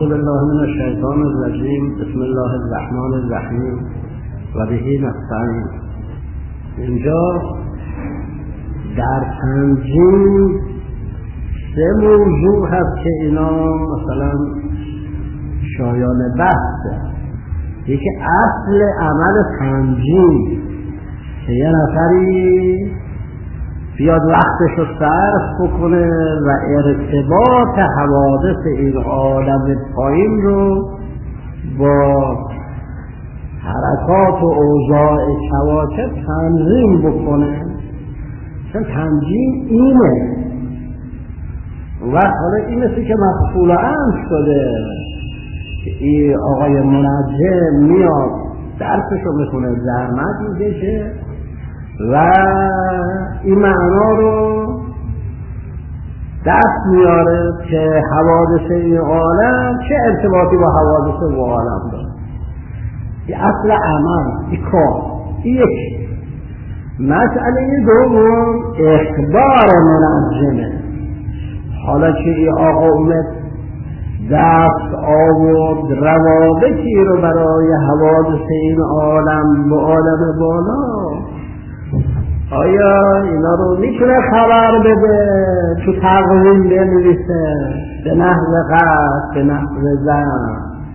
بالله من الشیطان الرجیم. بسم الله الرحمن الرحیم و به نستعین. اینجا در تنظیم سه موضوع هست که اینا مثلا شایان بحثه. یکی اصل عمل تنظیم که یه نفری بیاد وقتش رو صرف بکنه و ارتباط حوادث این عالم پایین رو با حرکات و اوضاع کواکب تنظیم بکنه. چون تنظیم اینه و حالا این مثل که مفعول امر شده که این آقای منجم میاد درسش رو میکنه، زحمت میکشه و این معنا رو دست میاره که حوادث این عالم چه ارتباطی با حوادث و عالم داره. این اصل عمل، این کار. یک مسئله دوم اخبار منجمه. حالا که این آقا اومد دست آورد روابطی رو برای حوادث این عالم با عالم بالا، آیا اینا رو میتونه خبر بده؟ تو تقویم بنویسه به نحو قصد، به نحو زن.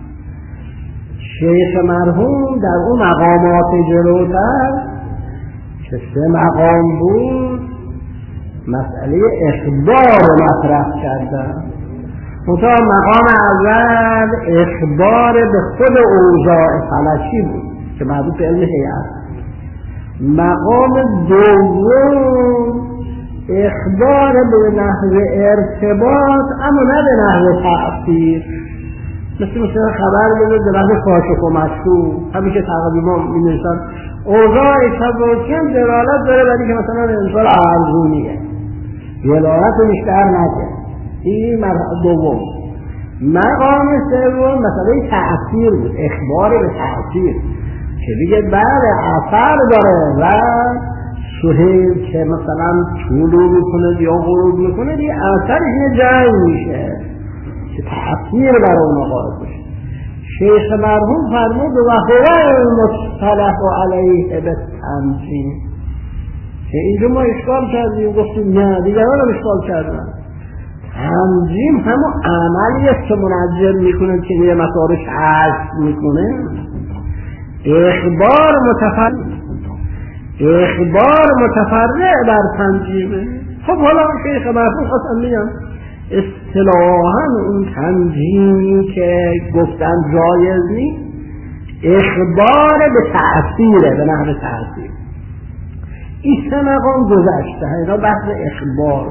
شیخ مرحوم در اون مقامات جلوتر که سه مقام بود مسئله اخبار مطرح کردن. منتها مقام اول اخبار به خود اوضاع فلکی بود که مربوط به علم هیئت. مقام دوم اخبار به نحو ارتباط اما نه به نحو تأثیر. مثل خبر بده به نحو کاشف و مشهور. همیشه تقریبا می‌نویسن اوضاع کواکب دلالت داره ولی که مثلا انسان ارزونیه، دلالت بیشتر نده. این مرحله دوم. مقام سوم مسئله تأثیر بود، اخبار به تأثیر که دیگه بعد اثر داره و سهیل که مثلا طلوع میکنه یا غروب میکنه دیگه اثرش یه جایی میشه که تأثیر برای اون قائل بشه. شیخ مرحوم فرمود و هو المصطلح علیه بالتنظیم که اینجا ما اشکال کردیم، گفتیم نه دیگران هم اشکال کردن. تنظیم همون عملی است که منجم میکنه که یه مسارش عزم میکنه. اخبار متفرع بر تنظیمه. خب حالا شیخ مرحوم اصلا میگم اصطلاحاً اون تنظیمی که گفتن جایز نیست اخبار به تأثیره، به نحو تأثیر. این سه مقام گذشته، اینا بحث اخبار.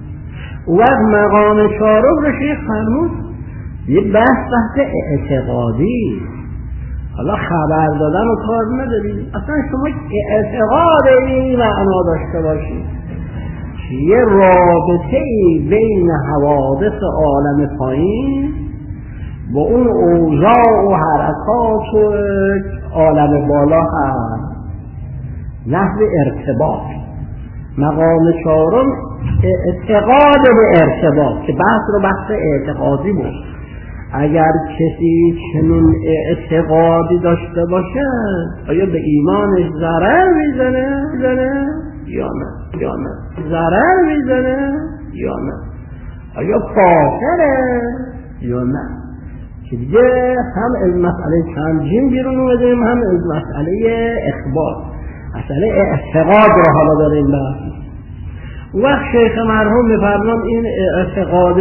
و مقام چهارم رو شیخ فرمود یه بحث اعتقادی. حالا خبر دادن و کار ندارید، اصلا شما اعتقاد این معنا داشته باشید که یه رابطه بین حوادث عالم پایین با اون اوضاع و حرکات و عالم بالا هست، نحو ارتباط. مقام چهارم اعتقاد به ارتباط که بحث رو بحث اعتقادی بود. اگر کسی چنین اعتقادی داشته باشه آیا به ایمانش ضرر میزنه یا نه؟ ضرر میزنه یا نه؟ آیا کافره یا نه؟ که دیگه هم از مسئله تنظیم بیرون اومدیم، هم از مسئله اخبار. مسئله اعتقاد رو حالا داریم بحث. وقت شیخ مرحوم میفرمان این اعتقاد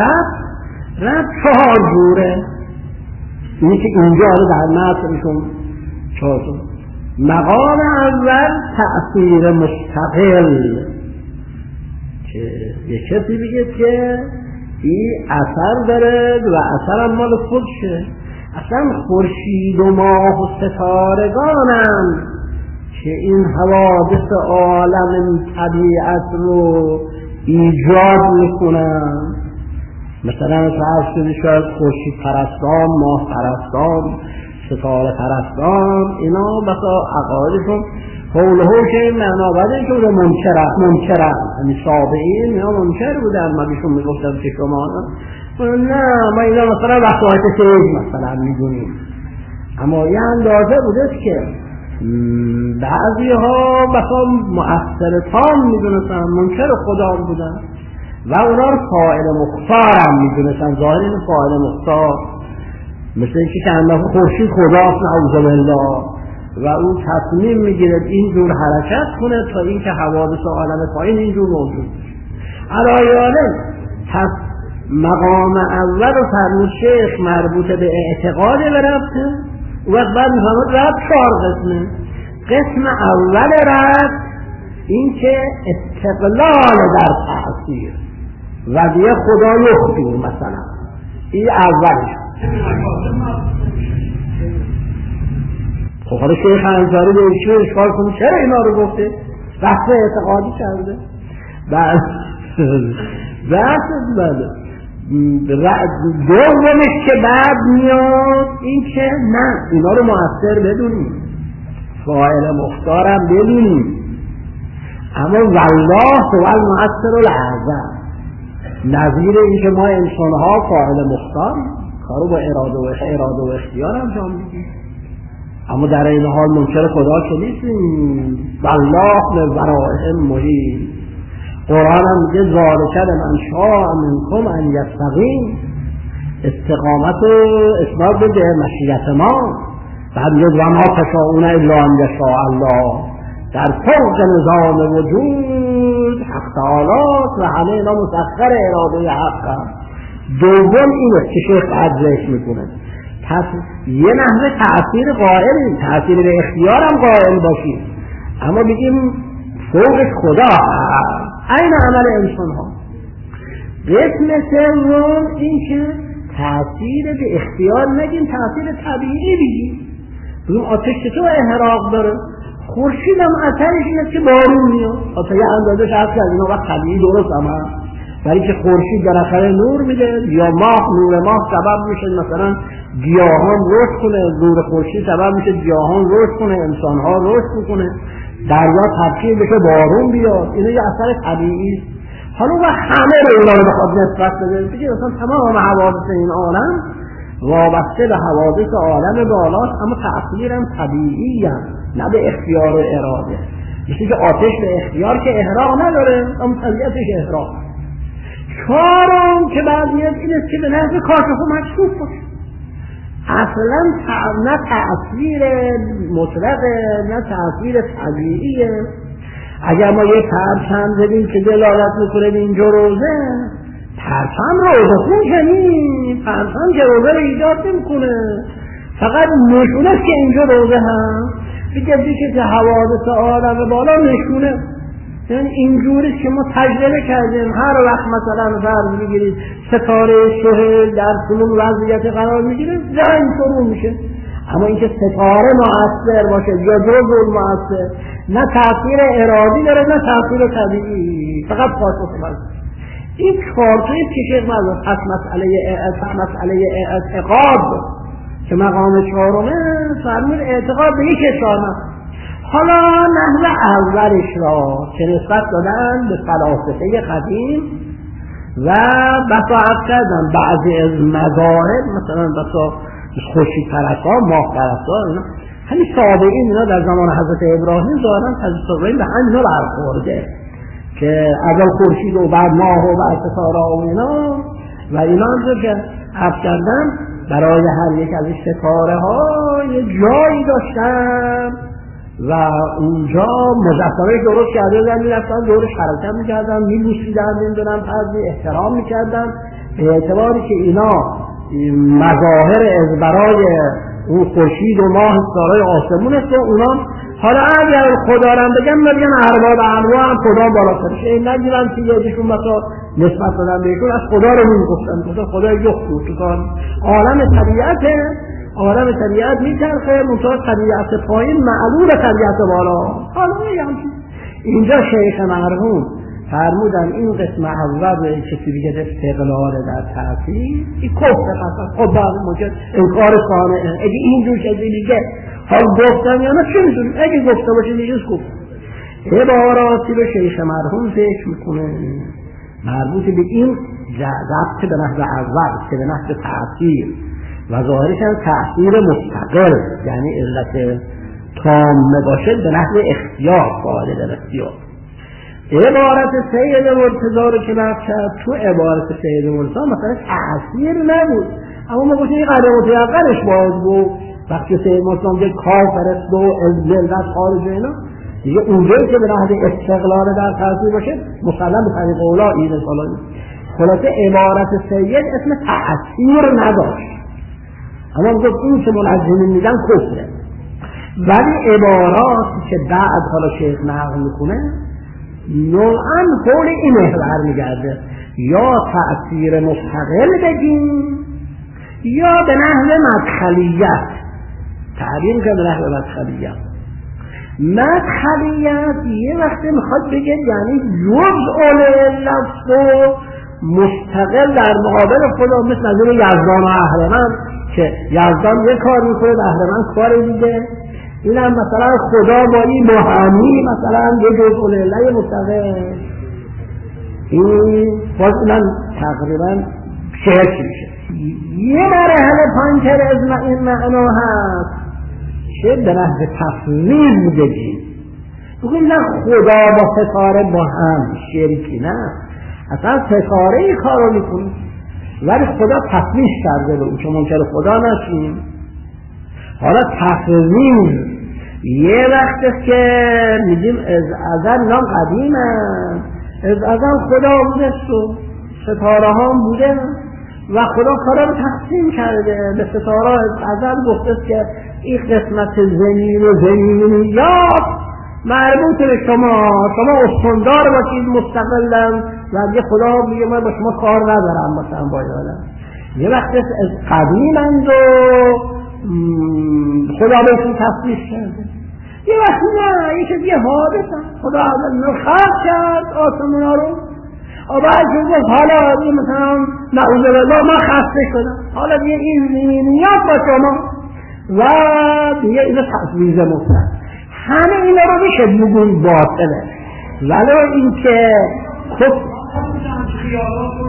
رب 4 جوره. اینی که اینجا در متن میشون 4 جور. مقام اول تأثیر مستقل که یه کسی بگه که این اثر داره و اثر هم مال خودشه. اصلا خورشید و ماه و ستارگانم که این حوادث عالم طبیعت رو ایجاد میکنن. مثلا فرض کنید شاید خورشید پرستان، ماه پرستان، ستاره پرستان، اینا بسا عقایدشون حول که این معنا بده که منکرن، یعنی سابقین اینا منکر بودن. ما بیشون میگفتن که شما نه ما اینا مثلا وسایط سیج مثلا میدونیم، اما یه اندازه بوده که بعضی ها مثلا مؤثر تام میدونستن، منکر خدا بودن و اونا رو فاعل مختار هم میدونستن، ظاهرین فاعل مختار، مثل اینکه که اندازه خورشید خداست نعوذ بالله و اون تصمیم میگیره اینجور حرکت کنه تا اینکه حوادث عالم پایین اینجور موجود. علایاله مقام اول و فرمود شیخ مربوط به اعتقاد برفته و بعد میفهمد رب 4 قسمه. قسم اول رب این که استقلال در تأثیر و دیگه خدا یختی مثلا، این اولش. خب حالا شیخ انصاری به ایشون اشکال کنه چرا اینا رو گفته؟ بحث اعتقادی کرده. بحث بله دومش که بعد میاد این که نه اینا رو مؤثر بدونیم، فاعل مختارم بدونیم، اما والله هو المؤثر الاعظم، نظیر این که ما انسانها فاعل مختار کارو با اراده و اختیار انجام میدیم، اما در این حال منکر خدا که نیستیم. والله للورائهم محیط. قرآن هم میگه ذالک لمن شاء منکم ان یستقیم، استقامت و اثبات به مشیت ما. بعد میگه و ما تشاءون الا ان یشاء الله، در فوق نظام وجود حق تعالی و همه اینا مسخر اراده حق. دوم اینه که شیخ بعد ذکر میکنه یه نحوه تأثیر قائل، تأثیر به اختیار هم قائل باشیم، اما بگیم فوق خدا این عمل انسان ها. قسم سوم این که تأثیر به اختیار نگیم، تأثیر طبیعی بگیم. بگیم آتش تو احراق داره، خورشید هم اثرش اینه که بارون میاد، آتا یه اندازه شرط کرد اینا وقت طبیعی درست هم هست، برای که خورشید در اخر نور میده یا ماه، نور ماه سبب میشه مثلا گیاهان رشد کنه، نور خورشید سبب میشه گیاهان رشد کنه، انسانها رشد میکنه، دریا تبخیر بشه، بارون بیاد. اینا یه اثر طبیعی است. حالا و همه رو اینا رو بخواد نسبت بده بگه مثلا تمام حوادث این عالم وابسته به حوادث عالم بالاست، اما تأثیر هم طبیعی هم، نه به اختیار و اراده. مثل که آتش به اختیار که احراق نداره، اما طبیعتش احراق. چهارم که بعضیت این است که به نحو کاشف و مکشوف باشه، اصلا نه تأثیر مطلقه نه تأثیر طبیعیه. اگر ما یه پرچم بدیم که دلالت میکنه به اینجا روزه، پرچم روزه خون کنیم، پرچم که روزه رو ایجاد نمیکنه، فقط نشونه است که اینجا روزه هم بگه که حوادث عالم بالا نشونه. یعنی اینجوریست که ما تجربه کردیم، هر وقت مثلا فرض میگیرید ستاره سهیل در کنون وضعیت قرار میگیره جای شروع میشه، اما اینکه ستاره مؤثر باشه یا جزء مؤثر، نه تأثیر ارادی داره نه تأثیر طبیعی، فقط خاصه باشه. این چارتاییست که شیخ مردم پس مسئله اعتقاد که مقام چهارمه فرمود اعتقاد به یک اشاره. حالا نحوه اولش را که نسبت دادن به فلاسفه قدیم و بساعت کردن بعضی از مذاهب، مثلا بسا خورشید پرستا، ماه پرستا، همین سابقین اینا در زمان حضرت ابراهیم ظاهرا حضرت ابراهیم به همین برخورده که اول خورشید و بعد ماه و بعد ستاره و اینا همونطور که عرض کردن برای هر یک از این ستاره ها یه جایی داشتن و اونجا مجسمه درست کرده بودن، میرفتن دورش حرکت میکردن، میبوسیدن، نمیدونم پذی احترام میکردن، به اعتباری که اینا مظاهر از برای اون خورشید و ماه ستاره آسمون است و اونا حالا اگر خدا رو بگم ارباب انواع هم خدا بالاترش، این نگیرن که یکیشون مثلا نسبت دادن بهشون از خدا رو میگفتن خدا یخت تو کار عالم طبیعت میچرخه، منطقه طبیعت پایین معلول طبیعت بالا. حالا اینجا شیخ مرحوم فرمودن این قسم اول کسی دیگه استقلال در تأثیر این کفر قسم خب بعد مجد انکار صانعه. اگه اینجور کسی دیگه حال گفتن یا نه چه میدونیم، اگه گفته باشه دیگه گفت عباراتی رو شیخ مرحوم ذکر میکنه مربوط به این ضبط به نحو اول که به نحو تأثیر و ظاهرش هم تأثیر مستقل، یعنی علت تامه باشد به نحو اختیار، فاعل در اختیار. عبارت سید مرتضی رو که نقل کرد، تو عبارت سید مرتضی مثلا تأثیر نبود، اما ما گفتیم این قدر متیقنش باز بود. وقتی سید مرتضی میگه کافر است و ذلت خارج اینا، دیگه اونجایی که به نحو استقلال در تأثیر باشه مسلم به طریق اولا این سالانی. خلاصه عبارت سید اسم تأثیر نداشت، اما گفت این که منجمین میگن کفره. ولی عباراتی که بعد حالا شیخ نقل میکنه نوعاً حول این محور میگرده، یا تأثیر مستقل بگیم یا به نحو مدخلیت تعبیر که به نحو مدخلیت. مدخلیت یه وقتی میخواد بگه یعنی جزء لفظ و مستقل در مقابل خدا، مثل نظر یزدان و اهرمن که یزدان یه کار میکنه و اهرمن کار دیگه. این هم مثلا خدا با این مهمی مثلا یه جزء لله مستقل، این باز اینم تقریبا شرک میشه. یه مرحله پایین‌تر از این معنا هست که به نحو تفویض بگیم، بگیم نه خدا با ستاره با هم شرکی، نه اصلا ستاره این کار رو میکنه ولی خدا تفویض کرده به اون که منکر خدا نشیم. حالا تفویض یه وقت که میگیم از ازل نام قدیمه، از ازل خدا بوده و ستاره ها بوده و خدا کارا رو تقسیم کرده به ستاره. از ازل گفته که این قسمت زمین و زمینیات مربوط به شما استاندار باشید مستقلن و یه خدا میگه من با شما کار ندارم مثلا باید. یه وقت از قدیمند و خدا بهتون تصویش کرده، یه وقت نه یه چیزی حادثه خدا از خلق کرد آسمونا رو و بعد گفت حالا این مثلا نعوذ بالله ما خسته شدم، حالا دیگه این زمینیات با شما و دیگه اینو تصویز مطلق. همه اینا رو میشه بگون باطله، ولو این که خب خیالات رو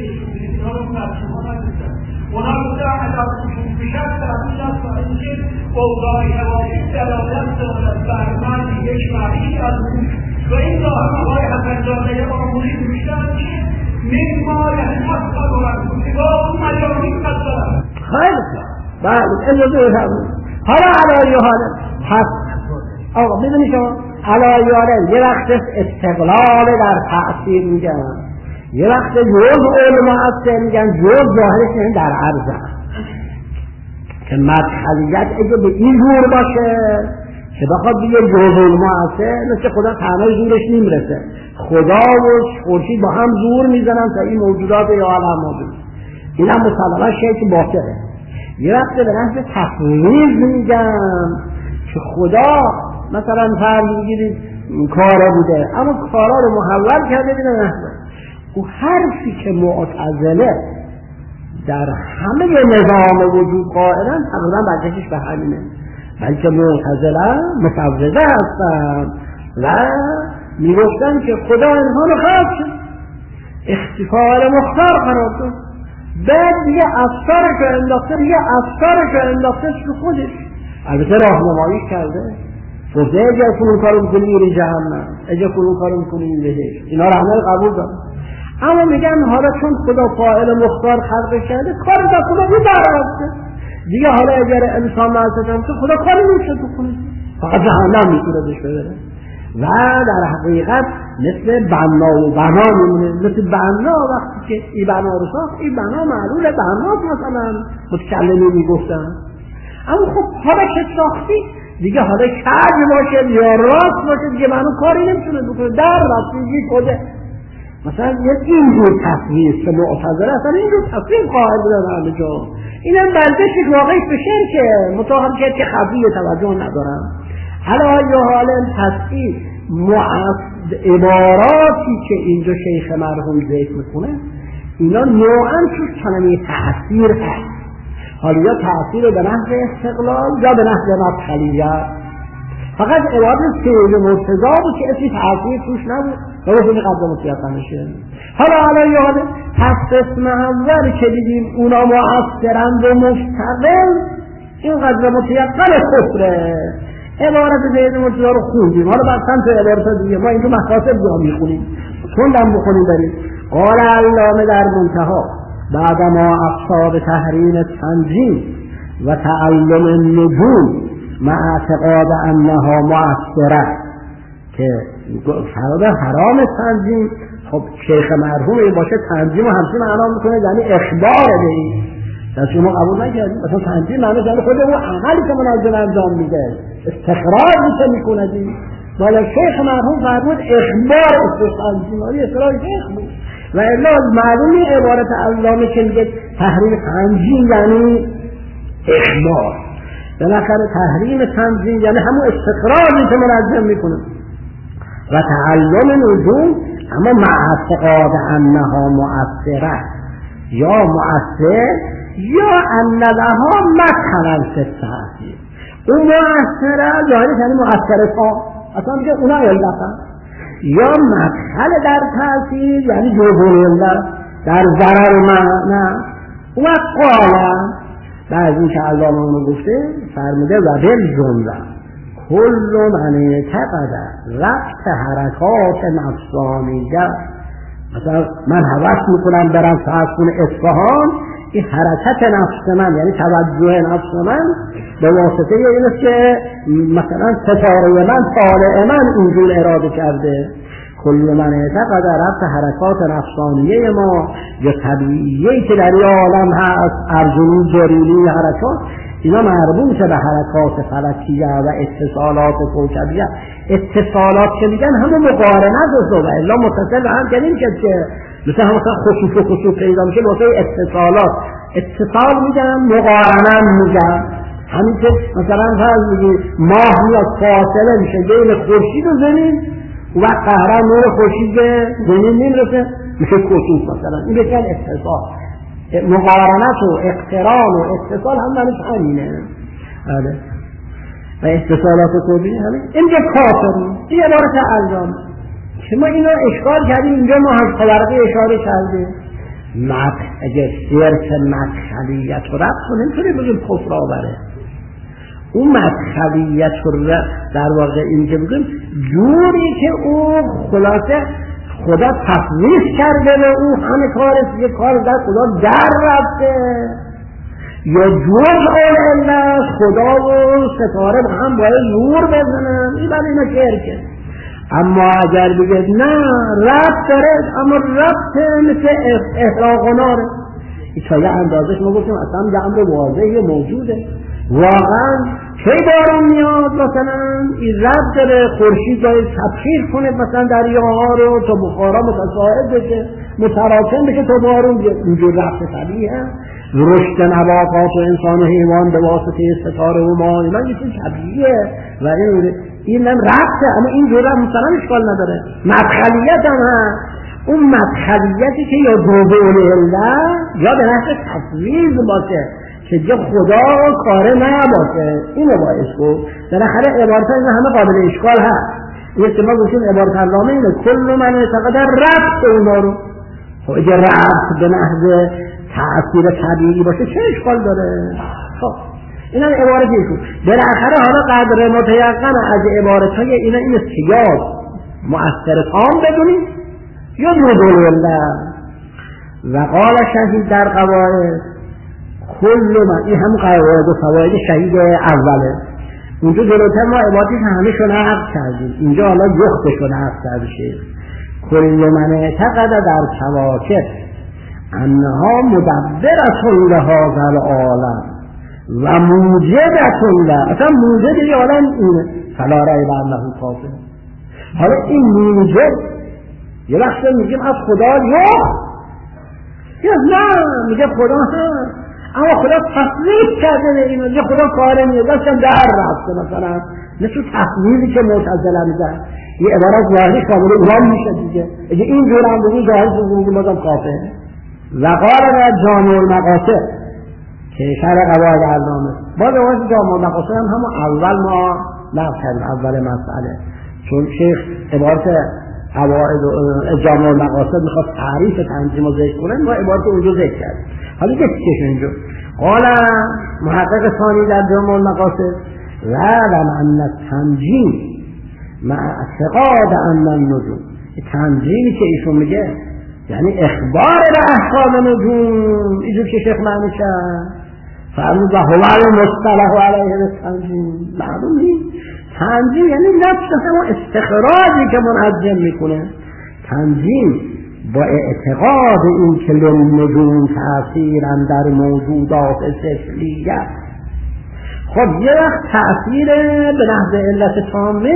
اونا بوده اگر بیشتر تحصیل است و اینکه اوضاع حوادث دلالت دارد بر من یک معیش از اون و این ظاهر آقای حسن‌زاده آموزی بیشتر که مما یحفظ دارد با اون مجانی مطلب خیلی بله اجازه هم. حالا علایه حالا پس آقا ببینید شما علایه حالا یه وقت استقلال در تأثیر میگن، یه وقت جز علم مؤثر میگن، جز ظاهرش در عرض که مدخلیت اگه به این جور باشه که بخواد بگه جز علم مؤثر مثل خدا تنها زورش نمیرسه، خدا و خورشید با هم زور میزنن تا این موجودات یا عالم موجود، این هم مسلما شیء باطله. یه وقت به نحو تفویض میگن که خدا مثلا فرض بگیرید کارا بوده اما کارا رو محول کرده به نحو او حرفی که معتزله در همه نظام وجود قائلن تقریبا برگشتش به همینه، بلکه معتزله مفوضه هستن و میگفتن که خدا انسان رو خلق کرد اختفال مختار قرار داد، بعد دیگه افکارش رو انداخته تو خودش، البته راهنمایی کرده گفته اگه کنون کارو میکنی میری جهنم، اگه کنون کارو میکنی میری، اینا رو همه قبول دارن. اما میگن حالا چون خدا فاعل مختار خلق کرده کار دا خدا رو درآورده دیگه، حالا اگر انسان معصیت کنه خدا کاری نمیشه بکنه، فقط جهنم میتونه بهش ببره و در حقیقت مثل بنا و بنا میمونه. مثل بنا وقتی که این بنا رو ساخت، این بنا معلول بناست مثلا متکلمی میگفتن، اما خب حالا که ساختی دیگه حالا کج باشه یا راست باشه دیگه بنا کاری نمیتونه بکنه، در راستی خوده مثلا اینجور تصویر که معتزله اصلا اینجور تصویر قائل بودن همه جا، اینم بردش یک واقعی به شرکه متاهم که خفیه توجه ندارم. حالا یا حالا تصویر عباراتی که اینجا شیخ مرحوم ذکر میکنه اینا نوعا توش کلمه تأثیر هست، حالا یا تأثیر به نحو استقلال یا به نحو مدخلیت، فقط عبارت سید مرتضی بود که اسمی تأثیر توش نبود، و گفتیم قدر متیقنشه. حالا یاد پس قسم اول که دیدیم اونا مؤثرند و مستقل، این قدر متیقن کفره. عبارت زید مرتضی رو خوندیم، حالا بعد چند تا عبارت دیگه ما اینجا مخاطب جا میخونیم، خوندم بخونیم بریم. قال علامه در منتها بعد ما افصا به تحریم تنظیم و تعلم النجوم مع اعتقاد انها مؤثره، که فراد حرام تنظیم. خب شیخ مرحوم باشه تنظیم و همچین معنا میکنه یعنی اخبار به این دست شما قبول نکردیم. مثلا تنظیم معنی یعنی خود اون عملی که منظم انجام میده استخراجی که میکنه دیم. بالا شیخ مرحوم فرمود اخبار تنظیماری اصطلاح شیخ بود و الا معلومی عبارت علامه که میگه تحریم تنظیم یعنی اخبار. بالاخره تحریم تنظیم یعنی همون استخراجی که منظم میکنه و تعلم نجوم، اما مع اعتقاد انها مؤثره یا مؤثر یا ان لها مدخلا فی التأثیر. اون مؤثره یعنی مؤثره ها اصلا میگه اونا علتن، یا مدخل در تأثیر یعنی جبون علت در ضرر نه. اون قالا بعد این که علامه اونو گفته فرموده و بالجمله کل من اعتقد ربط حرکات نفسانیه، مثلا من هوس میکنم برم فرض اصفهان، این حرکت نفس من یعنی توجه نفس من به واسطه اینه که مثلا ستاره من طالع من اینجور اراده کرده. کل من اعتقد ربط حرکات نفسانیه ما یا طبیعیه که در این عالم هست، ارجونی جریلی حرکات، اینا مربوط به حرکات فلکیه و اتصالات کوکبیه. اتصالات که میگن همون مقارنت و الا متصل هم کنیم که مثلا خصوص و خصوص پیدا میشه واسه اتصالات. اتصال میگن مقارنه میگن، همین که مثلا فرض میگی ماه میاد فاصله میشه بین خورشید و زمین و قهرن نور خورشید به زمین نمیرسه میشه خصوص. مثلا این بهتر اتصال. مقارنت و اقتران و اتصال هم دانش همینه. و اتصالات کلی همین اینجا کافرون. این عبارت علامه که ما اینو اشکال کردیم، اینجا ما هم خبرقی اشاره کردیم اگه صرف مدخلیت و ربط رو نمیتونیم بگیم کفر آوره. اون مدخلیت رو در واقع این که بگیم جوری که اون خلاصه خدا تفویض کرده به او همه یه کار در خدا در رفته، یا جزء علت خدا و ستاره هم باید نور بزنن، این برای اینا شرکه. اما اگر بگید نه ربط داره، اما ربط مثل احراق و ناره، این تا یه اندازش ما گفتیم اصلا یه امر واضحی موجوده. واقعا چه بارون میاد مثلا این ربط داره، خورشید باید تبخیر کنه مثلا دریاها رو تا بخارا متصاعد بشه متراکم بشه تا بارون بیاد. اینجور ربط طبیعیه. رشد نباتات و انسان و حیوان به واسطه ستاره و ماه من یه چیز طبیعیه و این هم ربطه، اما این جور ربط مثلا اشکال نداره. مدخلیت هم هست، اون مدخلیتی که یا دوباره علت یا به نحو تفویض باشه که جا خدا کاره نباشه. اینو باید گفت. بالاخره عبارت این همه قابل اشکال هست. این که ما گفتیم عبارت علامه اینه کل من اعتقاد ربط اونا رو. خب اگه ربط به نحو تأثیر طبیعی باشه چه اشکال داره؟ خب این هم عبارت ایشون. بالاخره حالا قدر متیقن از عبارت های اینا این است که یا مؤثر تام بدونیم یا مدول الله. و قال شهید در قواعد کل من، این هم قواعد و فواید شهید اوله. اونجا جلوتر ما عبارتی که همه شو نقل کردیم، اینجا حالا یخت شو نقل کرده شیخ. کل من اعتقد در کواکب انها مدبرت لهذا العالم و موجدت له، اصلا موجد این عالم اینه فلا ریب انه کافر. حالا این موجد یه وقت میگیم از خدا یا نه میگه خدا هست، اما خدا تصویب کرده به اینو، میگه خدا کاره نیه داشتم در رفته مثلا مثل تصویبی که معتزله میگن. یه عبارت ظاهری قابل ایران میشه دیگه. اگه این جور هم بگیم ظاهری بگیم بازم کافر. و قال جامع المقاصد که شرح قواعد علامه باز اون جامع المقاصد هم اول ما نقل کردیم اول مسئله، چون شیخ عبارت قواعد جامع المقاصد میخواد تعریف تنظیم و ذکر کنه، ما عبارت اونجا ذکر کرد. حالا که چیش اینجا قال محقق ثانی در جامع المقاصد وعلم ان التنجیم مع اعتقاد ان النجوم، تنظیمی که ایشون میگه یعنی اخبار به احکام نجوم، اینجور که شیخ معنی کرد فرمود و هو المصطلح علیه التنجیم. معلوم نیست تنظیم یعنی نفس همون استخراجی که منظم میکنه. تنظیم با اعتقاد این که للنجوم تأثیرن در موجودات سفلیه. خب یه وقت تأثیر به نحو علت تامه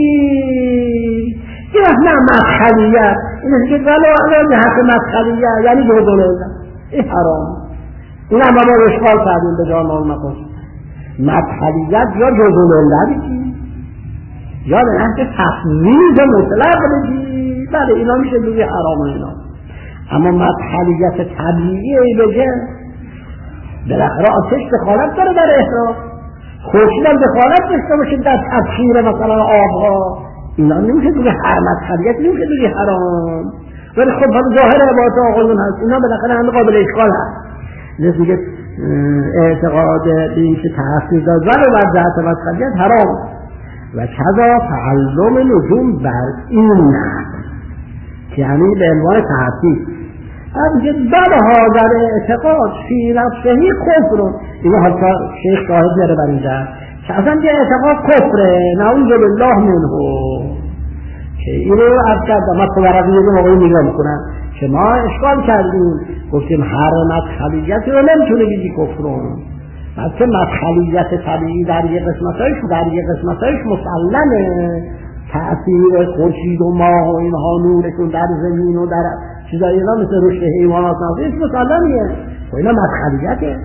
میگی، یه وقت نه مدخلیت، این است که ولو جهت مدخلیت یعنی جزء علت، این حرام. این هم ما اشکال کردیم به جامع المقاصد. مدخلیت یا جزء علت بگی یا به نحو تفویض مطلق بگی، بله اینا میشه دوی حرام اینا. اما مدخلیت طبیعی بگه بالاخره آتش دخالت داره در احراق، خورشید هم دخالت داشته باشه در تبخیر مثلا آبها، اینا نمیشه دوی مدخلیت نمیشه دوی حرام. ولی خب ظاهر عبارت آقایون هست، اینا بالاخره هم قابل اشکال هست. نسبت میگه اعتقاد به این که تأثیر داد ولو بر جهت مدخلیت حرام و کذا تعلم نجوم بر این نه، یعنی به عنوان تحقیق میگه بله حاضر اعتقاد فی نفسهی کفر. اینو حتی شیخ شاهد میاره بر اینجا که اصلا که اعتقاد کفره، نعوذ بالله منه. که اینو عرض کردم من خبرقی یه موقعی نگاه میکنم که ما اشکال کردیم، گفتیم هر مدخلیتی رو نمیتونه بگی کفرون، بلکه مدخلیت طبیعی در یه قسمتایش مسلمه، تأثیر خورشید و ماه و اینها نورشون در زمین و در چیزایی اینا مثل رشد حیوانات نازیش مسلمیه و اینا مدخلیته.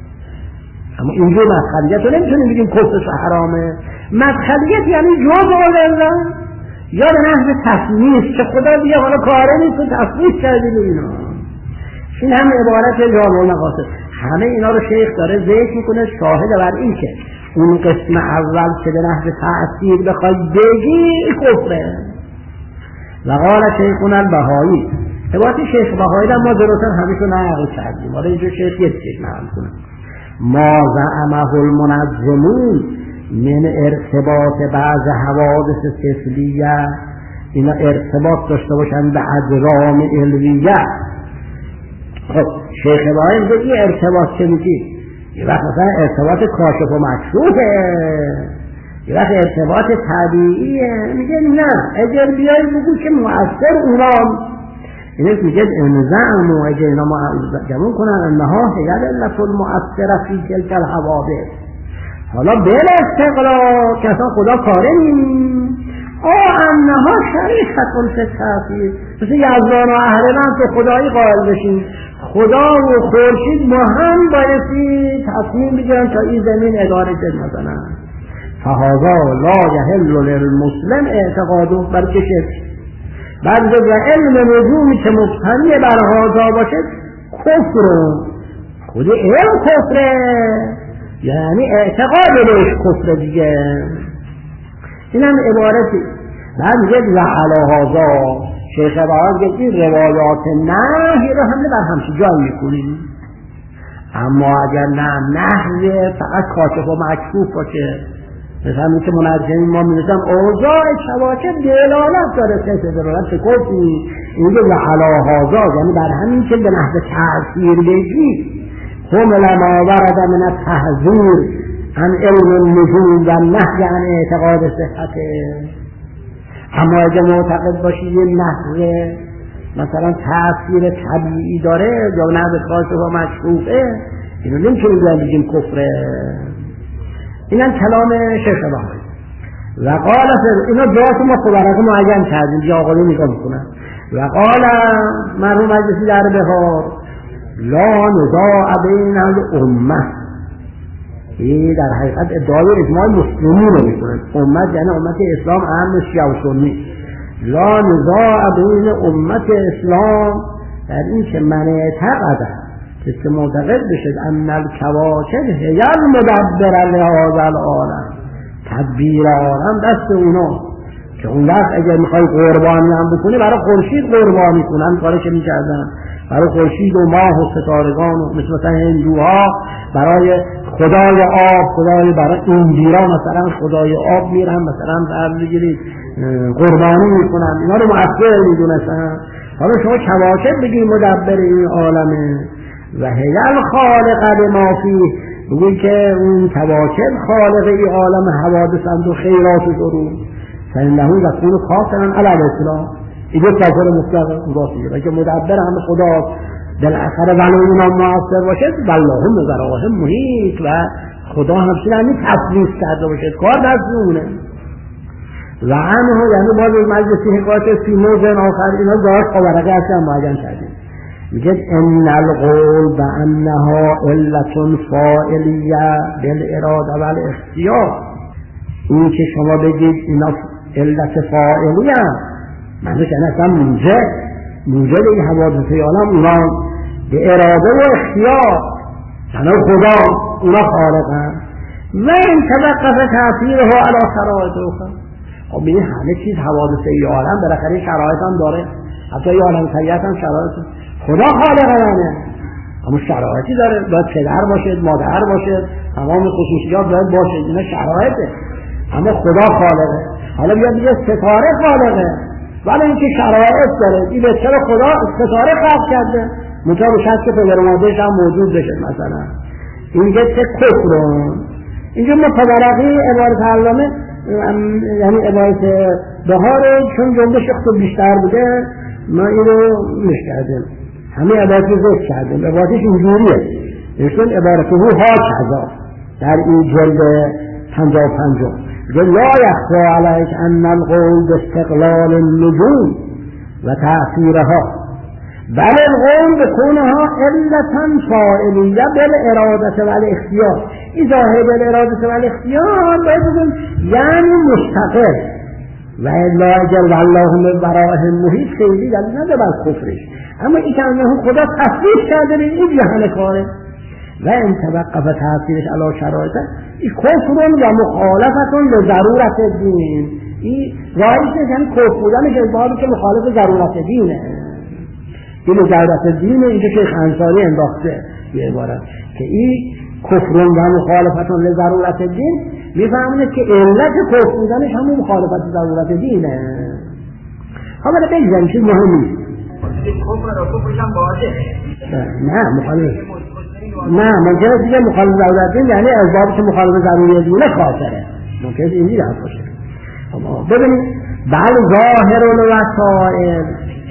اما اینجور مدخلیت رو نمیتونیم بگیم کفرش حرامه. مدخلیت یعنی جزء علت یا به نحو تصمیز که خدا دیگه حالا کاره نیست و تصمیز کردیم اینا. این هم عبارت جامع المقاصد. همه اینا رو شیخ داره ذکر میکنه شاهد بر این که اون قسم اول که به نحو تأثیر بخوای بگی کفره. و قال شیخون البهایی، عبارت شیخ بهایی هم ما جلوتر همیشه نقل کردیم، حالا اینجا شیخ یک چیز نقل کنه. ما زعمه المنظمون من ارتباط بعض حوادث سفلیه، اینا ارتباط داشته باشن به اجرام علویه. خب شیخ بهایی میگه این ارتباط چه میگی؟ یه وقت مثلا ارتباط کاشف و مکشوفه، یه وقت ارتباط طبیعیه. میگه نه، اگر بیایی بگو که مؤثر اونام، اینه میگه انزعم و اگر اینا جمعون کنن انها هی علت المؤثر فی تلک الحوادث. حالا بل استقلال که اصلا خدا کاره نیم انها شریفتون فی التأثیر، مثل یزدان و اهرمن تو خدایی قائل بشین، خدا و خورشید ما هم بایستی تصمیم بگیرن تا این زمین اداره شد مثلا. فهذا لا یحل للمسلم اعتقاده، بلکه شرک. بعد و علم نجومی که مبتنی بر هذا باشه کفر، خود علم کفره، یعنی اعتقاد بهش کفر دیگه. این هم عبارتی. بعد میگه لعلا هذا، شیخ بهایی میگه این روایات نهی رو حمله بر همچی جای میکنیم، اما اگر نهی فقط کاشف و مکشوف باشه، مثلا این که منجمین ما میرسن اوضاع شواکب دلالت داره که دلالت شکوفی، اینجا لعلا هذا یعنی بر همین که به نحو تأثیر بگی حمل ما ورد من التحذیر عن علم النجوم و نهی عن اعتقاد صحته. اما اگه معتقد باشی یه نحوه مثلا تأثیر طبیعی داره یا نحوه کاشف و مکشوفه، اینو نمیتونیم بگیم کفره. اینم کلام شیخ بهایی. و قال اینا جواب ما خبرقه معین کردیم یا آقایی نگاه میکنن. و قال مرحوم مجلسی در بهار لا نزاع بین الامه، این در حقیقت ادعای اجماع مسلمین رو میکنن. امت یعنی امت اسلام اهم شیعه و سنی. لا نزاع بین امت اسلام در این که من اعتقده که معتقد بشد ان الکواکب هی المدبر لهذا العالم، تدبیر عالم دست اونا، که اون وقت اگر میخوای قربانی هم بکنی برای خورشید قربانی کن، هم کاری که میکردن برای خورشید و ماه و ستارگان و مثلا هندوها برای خدای آب، خدای برای ایندیرا مثلا خدای آب میرن مثلا فرض بگیرید قربانی میکنن، اینا رو مؤثر میدونستن. حالا شما کواکب بگید مدبر این عالمه و هیل خالق بما فیه، بگوی که اون کواکب خالق این عالم حوادثند و خیرات و ضرور، فإنه یکون خاصا علی الاسلام. این دو کافر مطلق راسیه و که مدبر همه خدا بالاخره ولو اونا مؤثر باشد والله ببراهم محیط و خدا همچنین همین تصویف کرده باشد، کار دست اونه. و عنه یعنی باز از مجلسی حکایت فی موضع آخر اینا ظاهر خبرقه هستن معین کردیم، میگه ان القول بانها علة فاعلیه بالاراده و الاختیار. این که شما بگید اینا علت فاعلیه معنی که اصلا موجب این حوادث عالم اونا به اراده و اختیار، یعنی خدا اونا خالقن. و این توقف تأثیره علی شرایط اخرى. خب این همه چیز حوادث عالم بالاخره شرایط هم داره، حتی این عالم طبیعت هم شرایط، خدا خالقه اما شرایطی داره، باید پدر باشد، مادر باشد، تمام خصوصیات باید باشد، اینا شرایطه، اما خدا خالقه. حالا بیاد دیگه ستاره خالقه ولی اینکه شرایط داره، این به چرا خدا ستاره خلق کرده منطقه بشد که پدر مادرش هم موجود بشه مثلا. اینجا چه کفرون، اینجا متبرقی عبارت علامه یعنی عبارت بهاره، چون جنبش خود بیشتر بوده ما اینو مشکردیم، همه عبارت رو ذکر کردیم. عبارتش اینجوریه، نشون عبارت رو ها کذا در این جلد 50 لا یخفی علیک ان القول باستقلال النجوم و تأثیرها بل القول بکونها علة فاعلیه بالارادة و الاختیار. این ظاهر بالارادة و الاختیار باید بگیم یعنی مستقل و الا اجل والله براهم محیط خیلی دلیل نداره بر کفرش، اما این که انه خدا تصویب کرده به این جهل کاره و ان توقف تأثیرش علی شرایط این کفرون و مخالفتون به ضرورت دین. این راهیش یعنی کفر بودنش از بابی که مخالف ضرورت دینه، این ضرورت دینه. اینجا شیخ انصاری انداخته یه عبارت که این کفرون و مخالفتون به ضرورت دین میفهمونه که علت کفر بودنش همون مخالفت ضرورت دینه. حالا بگذاریم چیز مهمی کفر و کفرش هم واضحه. نه مخالف نه ممکنه دیگه مخالف ضرورت دین یعنی از بابی که مخالف ضرورت دینه خاطره، ممکنه اینجوری حرف باشه. ببینید بل ظاهر الوسائل،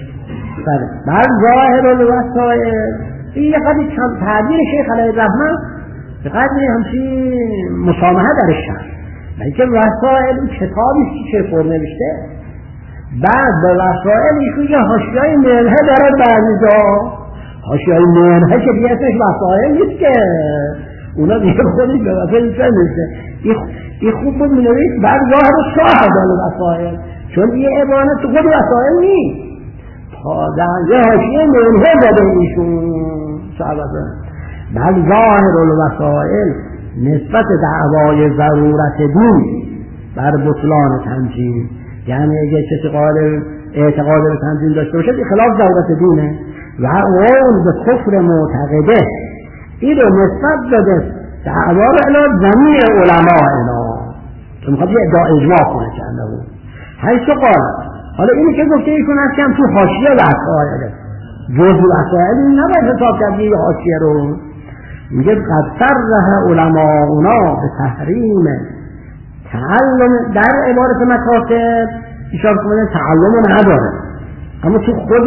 بل ظاهر الوسائل این یه قدری تعبیر شیخ علیه الرحمن به قدری همچین مسامحه درش هست، بلکه وسائل کتابی که چه نوشته بعد به وسائل ایشون یه حاشیه‌ی منهه داره، بعضی جا حاشیه‌ی منهه که دیگه اسمش وسائل نیست که اونا دیگه خودش به وسائل چه نوشته. این خوب بود می‌نویس بعد ظاهر شاهد الوسائل، چون یه عبارت تو خود وسائل نیست، یه حاشیه منهه داده ایشون صحبته. بل ظاهر الوسائل نسبت دعوای ضرورت دین بر بطلان تنظیم، یعنی اگه کسی اعتقاد به تنظیم داشته باشه خلاف ضرورت دینه و اون به کفر معتقده این رو نسبت داده دعوا رو الی جمیع علماء اینا که میخواد یه ادعا اجماع کنه چنده بود حیث قال. حالا اینی که گفته ایشون هست که هم تو حاشیه وسائله جزء وسائل این نباید حساب کرد یه حاشیه رو. میگه قد صرح علماؤنا به تحریم تعلم، در عبارت مکاتب اشاره کنه تعلم نداره، اما تو خود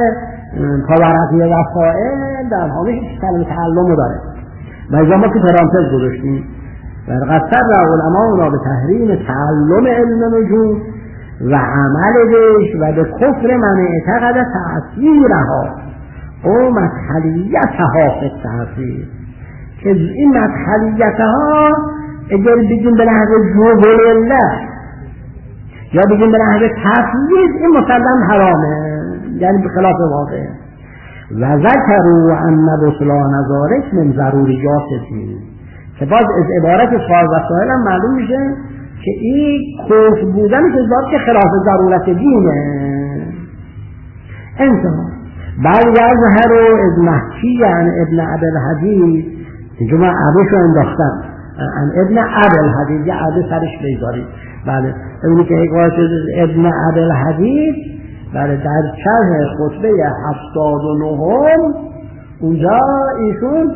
پاورقی وسائل در حالش کلمه تعلم داره و اجازه ما که پرانتز گذاشتیم. قد صرح علماؤنا به تحریم تعلم علم نجوم و عمل بهش و به کفر من اعتقد تأثیرها او مدخلیتها فی التأثیر، که این مدخلیتها اگر بگیم به لحظه جبر الله یا بگیم به لحظه تفویض این مسلم حرامه، یعنی به خلاف واقع. و ذکروا ان بطلان ذلک من ضروریات دین، که باز از عبارت فاز وسائل هم معلوم میشه که این کفر بودن ازداد که خلاف ضرورت دینه. انتها بل یظهر از محکی عن ابن ابی الحدیث، اینجا من عبشو انداختم عن ابن ابی الحدیث، یه عبه سرش بیزارید. بله اونی که حکایت ابن ابی الحدیث، بله در شرح خطبه 79 اونجا ایشون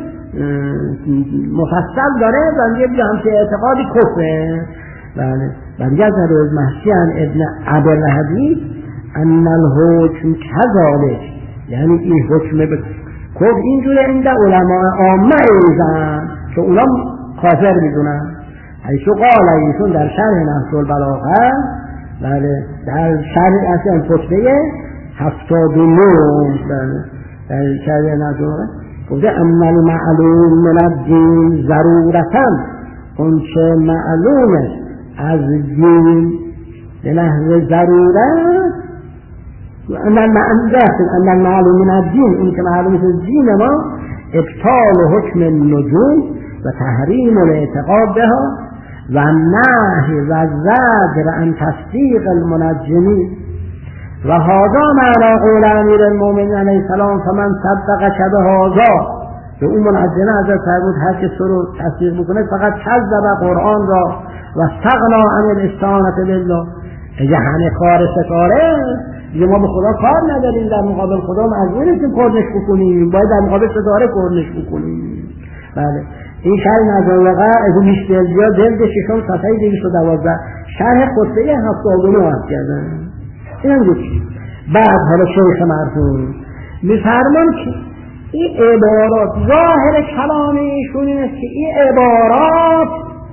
مفصل داره و میگه همچه اعتقادی کفره. بله یظهر از محکی عن ابن ابی الحدیث ان الحکم کذالک، یعنی این حکم کفر اینجوره عند علماء عامه ایزن که اونا کافر میدونن. حیث قال ایشون در شرح نهج البلاغه، بله در شرح اصلا خطبه 79 در شرح نهج البلاغه گفته ان المعلوم من الدین ضرورتا، اون چه معلومه از دین به نحو ضرورت، ان المعلوم من الدین، اون که معلومه از دین ما ابطال حکم النجوم و تحریم الاعتقاد بها و نهی و زجر عن تصدیق المنجمین و هذا معنی قول امیر المؤمنین علیه السلام فمن صدق شبه هذا، به اون منجمه حضرت فرمود هر کس رو تصدیق بکنه فقط کذب قرآن را و استغنا عن الاستعانة بالله. اگه همه کار ستاره دیگه ما به خدا کار نداریم، در مقابل خدا مجبور نیستیم کرنش بکنیم، باید در مقابل ستاره کرنش بکنیم. بله این شرح نظرقه از اون بیشترزیا جلد ششم صفحه 212 شرح خطبه 79 هست کردن. این هم گوشی. بعد حالا شیخ مرحوم میفرمان که این عبارات ظاهر کلام ایشون اینه که این عبارات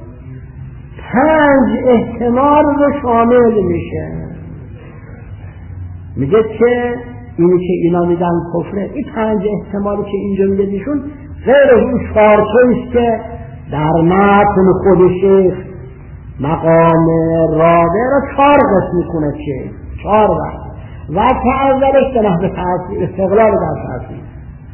5 احتمال رو شامل میشه. میگه که اینی که اینا میگن کفره، این 5 احتمالی که اینجا میگه ایشون غیر اون چارچوبی که در متن خود شیخ مقام رابع را 4 قسم میکنه که 4 وجه اولش به نحو استقلال در تاثیر،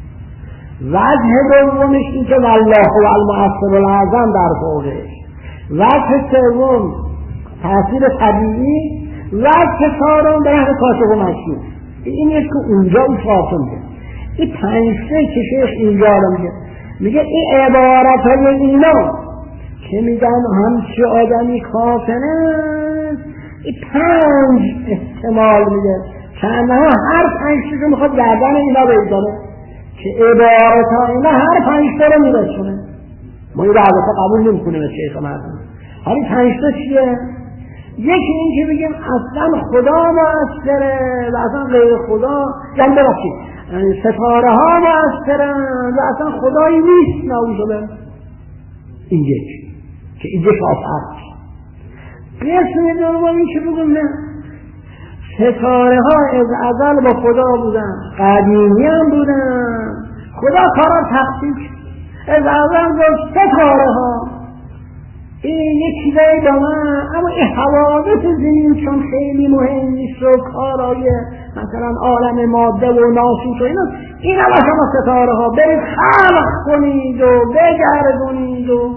وجه دومش این که والله و المؤثر الاعظم در فوقش، وجه سوم تاثیر طبیعی، وجه چهارم به نحو کاشف و مکشوف. این است که اونجا اون فاصله این 5 که شیخ اینجا رو میگه این عبارت های اینا که میگن همچه آدمی کافره، این 5 احتمال میگه که انها هر 5 رو میخواد گردن اینا بایدانه که عبارت ها اینا هر 5 رو میرسونه. ما این عبارت قبول نمی کنیم از شیخ مردم. حالی 5 چیه؟ یکی این که بگیم اصلا خدا مؤثره و اصلا غیر خدا، یعنی ببخشید ستاره ها مؤثرن و اصلا خدایی نیست، نعوذ بالله. این یکی که اینجا شافعت. قسم دوم این که بگیم نه، ستاره ها از ازل با خدا بودن، قدیمی هم بودن، خدا کارا تخصیص از ازل با ستاره ها این یک چیزایی دامن، اما این حوادث زمین چون خیلی مهم نیست و کارای مثلا عالم ماده و ناسوت و این هم شما ستاره ها برید خلق کنید و بگردونید و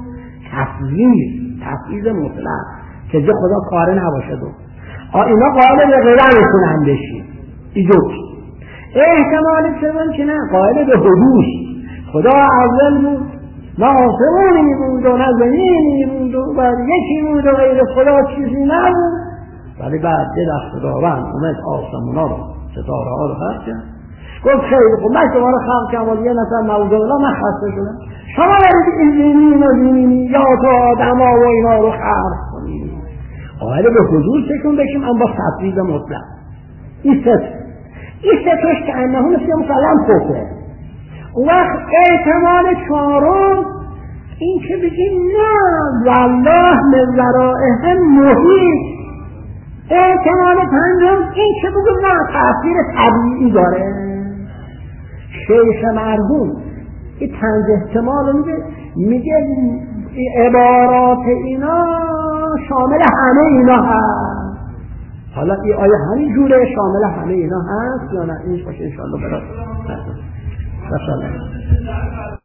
تفویض مطلق که جا خدا کاره نباشد و اینا قائل به غیره کنن بشید. ایجوک احتمال سوم که نه، قائل به حدوث، خدا اول بود نه آسمانی بود و نه زمینی بود و بعد یکی بود و غیر خدا چیزی نبود، ولی بعد دل از خداوند اومد آسمونا رو ستاره ها رو خلق کرد. گفت خیلی خوب من شما رو خلق کردم و یه نفر نعوذ بالله من خسته شدم، شما برید این زمین و زمینی یا تو آدم ها و اینا رو خلق کنید. قائل به حضور تکون بشیم اما با تفویض مطلق. این ستوش که انه مثل مسلم کفره. اون وقت احتمال چهارم این که بگیم نه والله من ورائه محیط. احتمال پنجم این که بگیم نه تأثیر طبیعی داره. شیخ مرحوم این 5 احتمال میگه عبارات اینا شامل همه اینا هست. حالا این آیه همین جوره شامل همه اینا هست یا نه؟ اینش باشه انشاءالله برای